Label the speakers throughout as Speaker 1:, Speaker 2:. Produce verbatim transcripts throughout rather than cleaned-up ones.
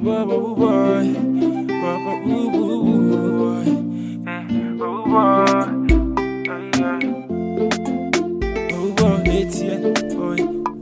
Speaker 1: boy, boo boy, boo boo boy, boo boy, boo boy, it's yeah, boy.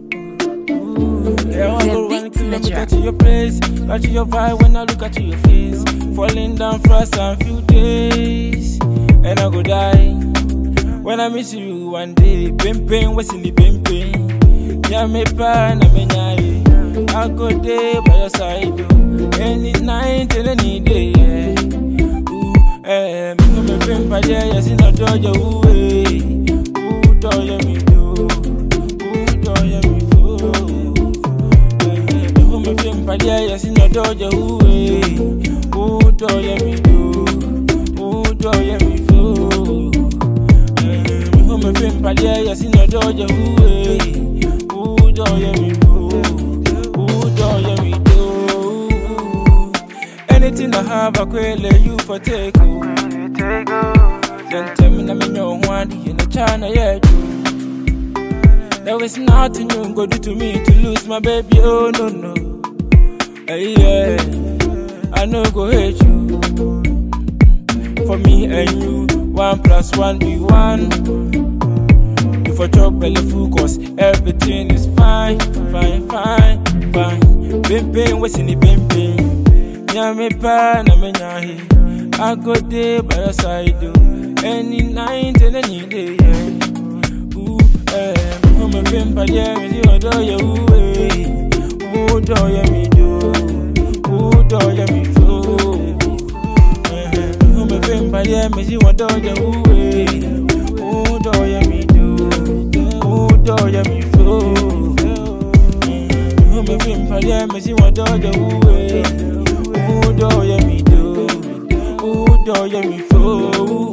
Speaker 1: Yeah, I go when I look at your place, catch your vibe when I look at your face. Falling down fast and few days, and I go die. When I miss you one day, pain pain, what's in the pain pain? Yeah, me pan, I mean, I go there by your side, any night till any day. Ooh, eh, me me pain by there, yes, in a dojo, ooh, eh, ooh, do you me do, ooh, do you me fo? Eh, me me pain by there, yes, in a dojo, ooh, eh, ooh, do you me do, ooh, do you me fo? Me feel bad, yeah, yes, in a dojo, ooh, ooh, do you me do, ooh, do you me do. Anything I have, I quail you for take, oh. Then tell me, na me no one, in the China, yeah, do. There is nothing you go do to me to lose my baby, oh, no, no. Hey, yeah, I know go hate you. For me and you, one plus one be one. For job belly full cause everything is fine, fine, fine, fine. Bim bim, what's in the bim bim? Yeah, me pan, I'm in here. I go there by your side, do. Any night and any day, yeah. Ooh, eh, me me bim by yeah, me do do ya, ooh, eh. Ooh, do ya me do, ooh, do ya me fo. Eh, me me bim by yeah, me do do ya, ooh, eh. Ooh, do ya me do. Do ya me fo? Who me feel for ya? Me see what do ya way? Who do ya me do? Who do ya me fo?